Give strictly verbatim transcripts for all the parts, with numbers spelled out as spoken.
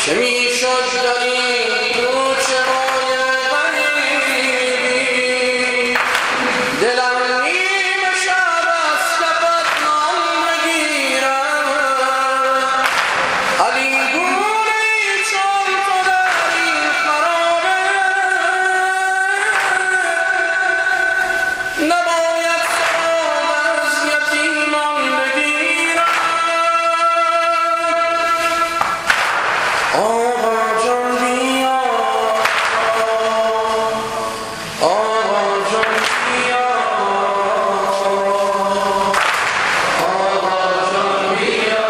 چه میشد در این کوچه های غریبی دلم نیمه شب از کفت نام بگیرم علی گونه‌ای چون تو در این خرابه نباید سلام از یتیمان بگیرم آقا جان بیا آقا جان بیا آقا جان بیا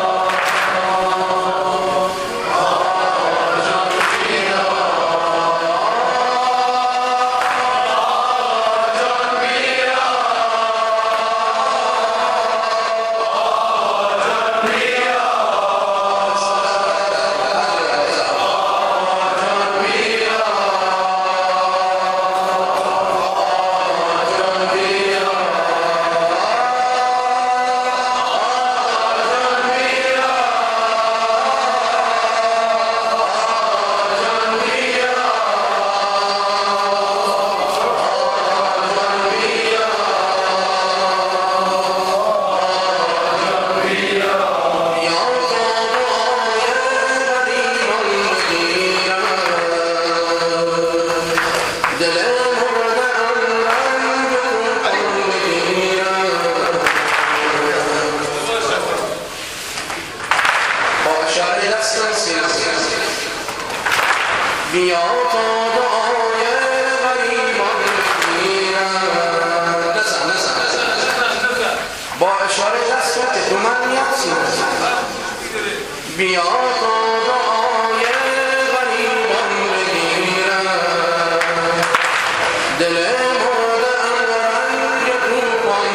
آقا جان بیا بیا تا دعای غریبان بگیرم نزن نزن با اشاره دست که تو من نیازی بیا تا دعای غریبان بگیرم دل مرده ام رنگ طوفان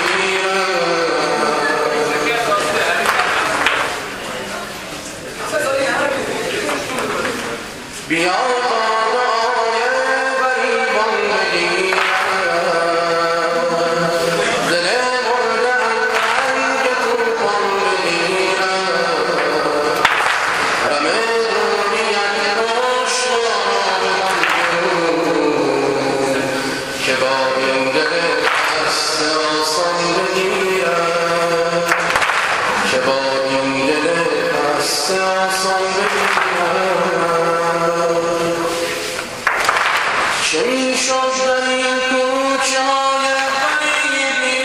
بگیرم بیا تا دعای غریبان بگیرم دل مرده ام رنگ طوفان بگیرم رم دنیت روشن بگیرم که با این دل دست آسان بگیرم که با این دل دست آسان بگیرم چه میشد در این کوچه های غریبی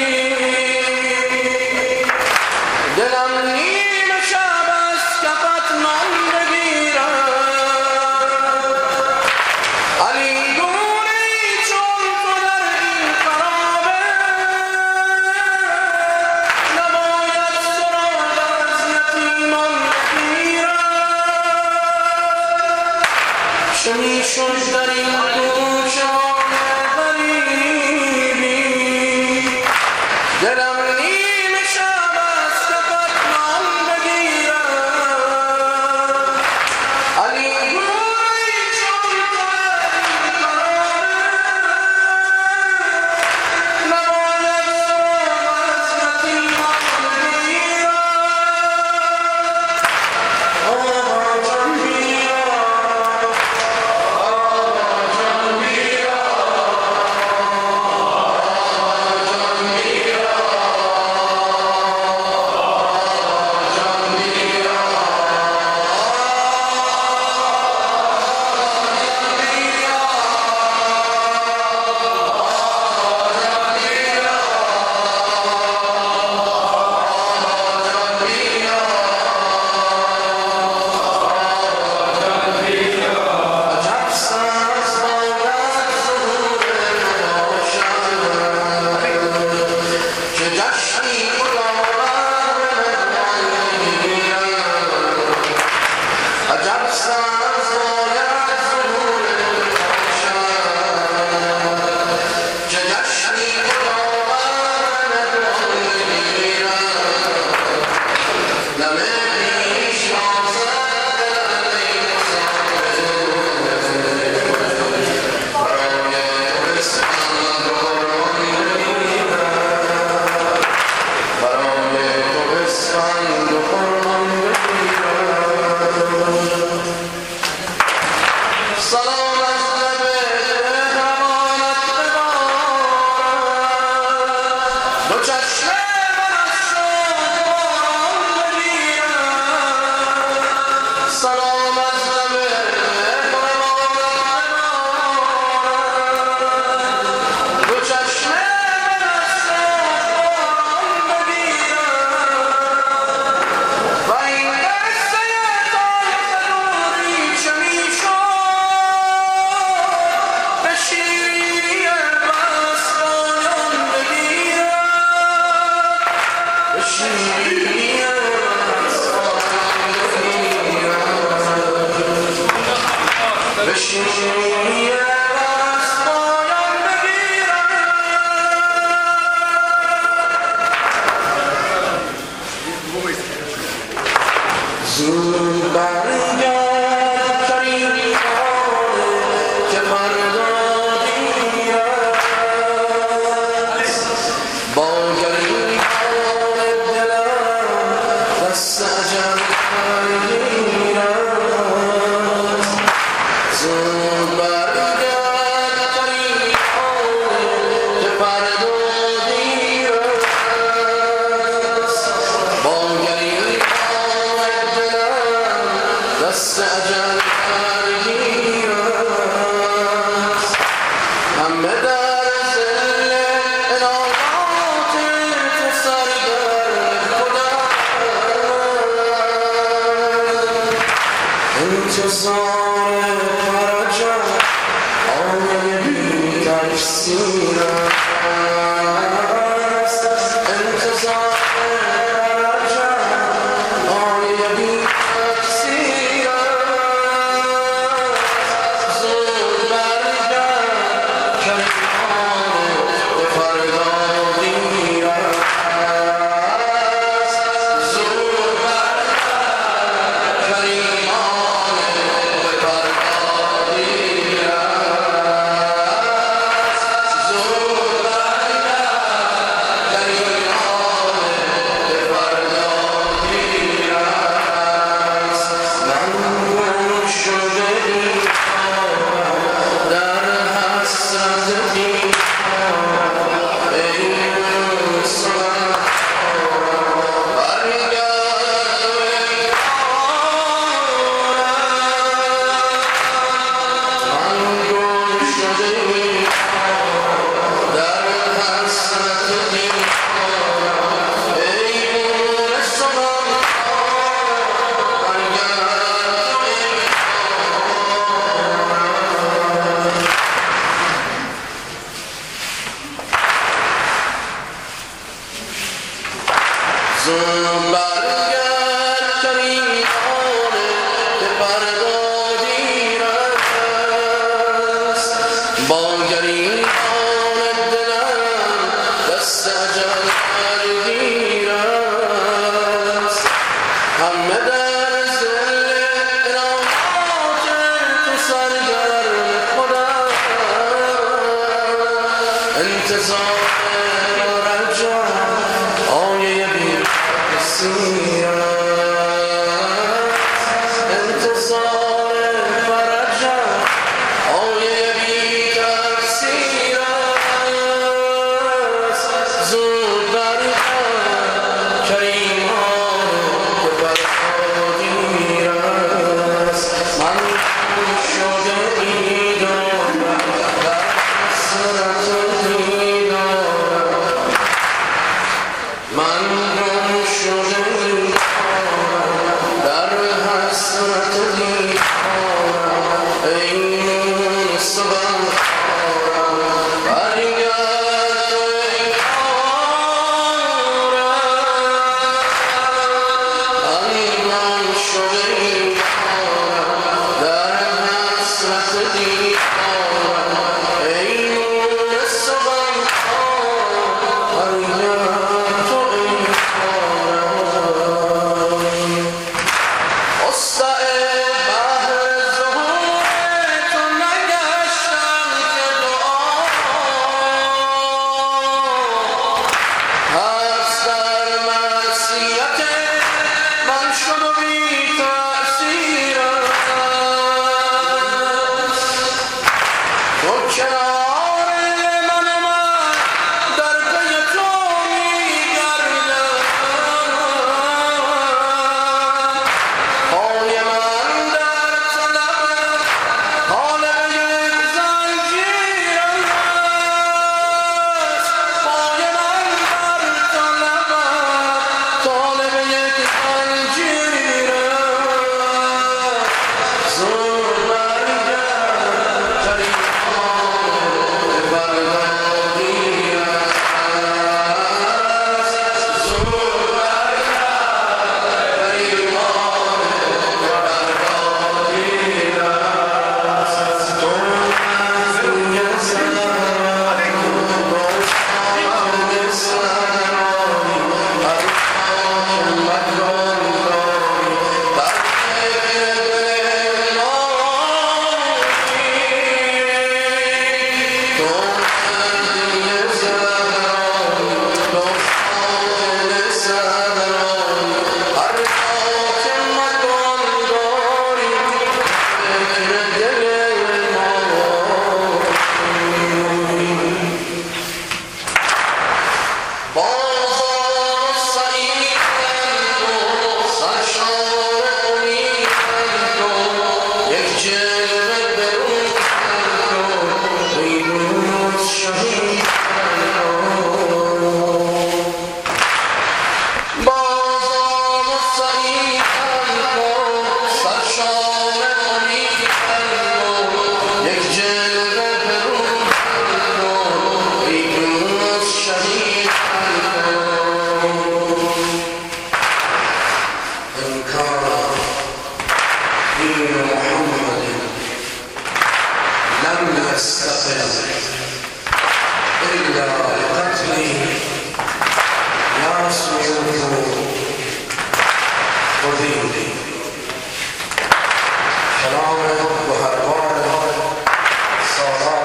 دلم نیمه شب از کفت نام بگیرم علی گونه‌ای چون تو در این خرابه نباید سراغ از یتیمان بگیرم چه میشد در این کوچه های غریبی دلم نیمه شب از کفت نام بگیرم علی گونه‌ای چون تو در این خرابه نباید سراغ از یتیمان بگیرم آقا جان بیا انتظار رجا آیه بی کسی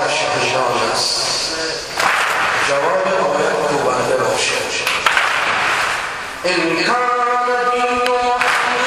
جوابش پنهان است. جواب باید کوبنده باشه. این